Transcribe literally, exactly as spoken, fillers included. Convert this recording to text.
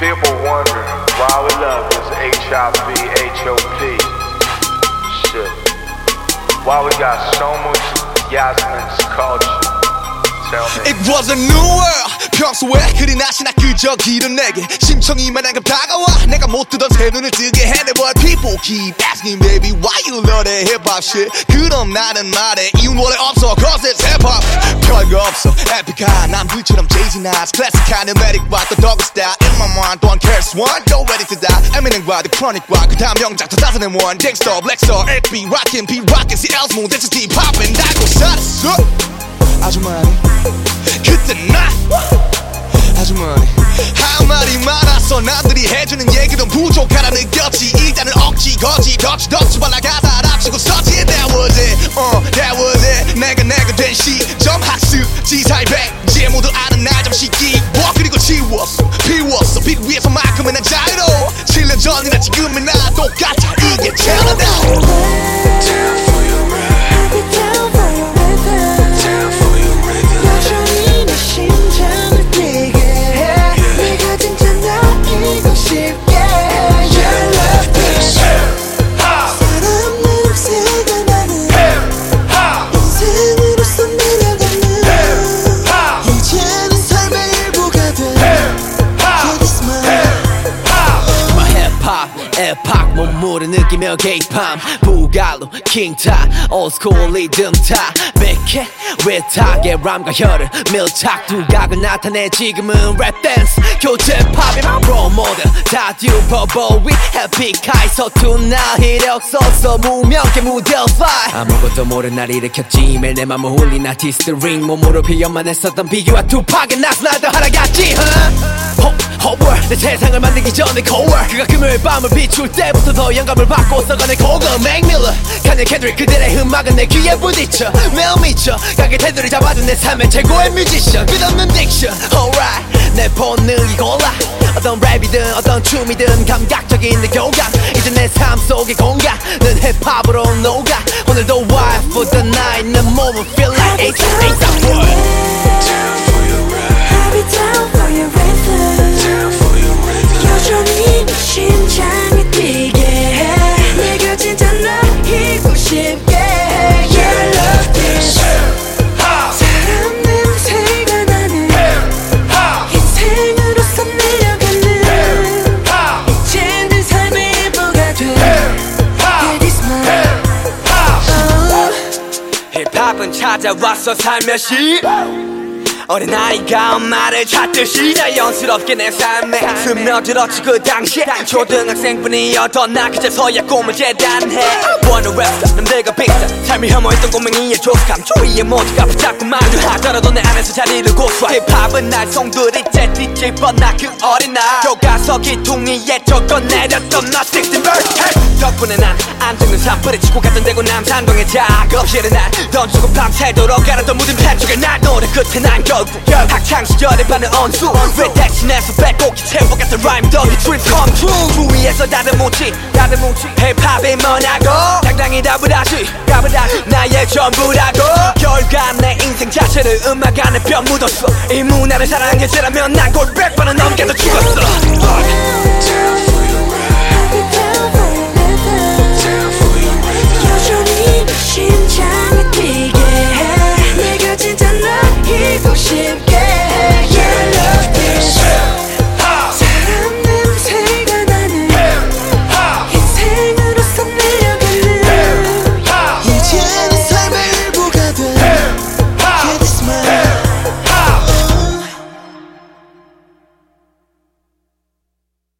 People wonder why we love this H I V, H O P shit. Why we got so much Yasmin's culture. Tell me. It was a new world. 평소에 그리 나시나 그저 길은 내게 심청이만 감 다가와 내가 못 뜨던 새 눈을 뜨게 해. But people keep asking baby why you love that hip-hop shit. 그럼 나는 말해 이유는 원래 없어 cause it's hip-hop. 별거 없어 에픽한 남들처럼 Jay-Z Nas 클래식한 음악과 또 doggy style. In my mind don't care one go ready to die. Eminem과 The Chronic과 그 다음 명작 two thousand one Gangsta Black Star F B Rockin' P Rockin' C L Smooth This is deep poppin' 달고 살았어 아주 많이 그때 나 아주 많이 할 말이 많았어. 남들이 해주는 얘기도 부족하다 느꼈지. 일단은 억지 거지 덕지 덕지 발라 가사 합치고 서지. That was it, uh, that was it. 내가 내가 된 시점 학습 지사의 백지 모두 아는 나 좀 시기 뭐 그리고 지웠어 비웠어 빛 위에서만큼은 난 자유로 칠 년 전이나 지금이나 똑같아 이게 챌린지. 에팍 몸무를 느끼며 게이팜 부갈로 킹타 올스쿨 리듬 타 백해 외탁의 람과 혀를 밀착 두각을 나타내 지금은 랩댄스 교재팝이 my role model 다 듀퍼보이 에픽하이 서툰 나 이력 써서 무명계 무대 fly 아무것도 모른 날 일으켰지 매일 내 맘을 홀린 아티스트 링 몸으로 표현만 했었던 비교와 투팍의 나스날도 하나같이 허월 내 세상을 만들기 전에 거월 그가 금요일 밤을 비출 때부터 더 영감을 받고 써가는 곡은 맥밀러 카니 캔드릭 그들의 음악은 내 귀에 부딪혀 매일 미쳐 가게 테두리 잡아준 내 삶의 최고의 뮤지션 끝없는 딕션 alright 내 본능이 골라 어떤 랩이든 어떤 춤이든 감각적인 내 교감 이제 내 삶 속의 공간은 힙합으로 녹아 오늘도 wild for the night 내 몸은 feel like it's a world. Down for your ride I'll be down for your rhythm Down for your rhythm 여전히 내 심장이 뛰게 해 내가 진짜 널 잊고 싶게 해 Yeah I love this 사람 냄새가 나는 인생으로서 밀려가는 이젠 내 삶의 일부가 돼 Yeah this mine 힙합은 찾아왔어 살며시 어린아이가 엄마를 찾듯이 자연스럽게 내 삶에 스며들었지 그 당시에 초등학생뿐이었던 나 그제서야 꿈을 재단해 I wanna rap 남들과 비슷한 삶이 혐오했던 꼬맹이의 조숙함 조이의 모두가 붙잡고 말도 하더라도 내 안에서 자리를 고수해 힙합은 날 송두리째 뒤집어 나 그 어린 날 교과서기 퉁이에 적어내렸던 나 sixteen verse hey! 덕분에 난 안 죽는 삶 뿌리치고 갔던 대구 남산동의 작업실에 날 던지고 밤새도록 갈았던 무딘 팬쪽에 날 노래 끝에 난 결국 학창시절에 받는 언수 왜 대신해서 빼곡히 채워갔던 라임 덕이 dream come true 주위에서 다듬었지 다듬었지 힙합이 뭐냐고 당당히 답을 하지 답을 하지 나의 전부라고 결과 내 인생 자체를 음악 안에 뼈 묻었어 이 문화를 사랑해지라면 난 곧 백 번은 넘게도 죽었어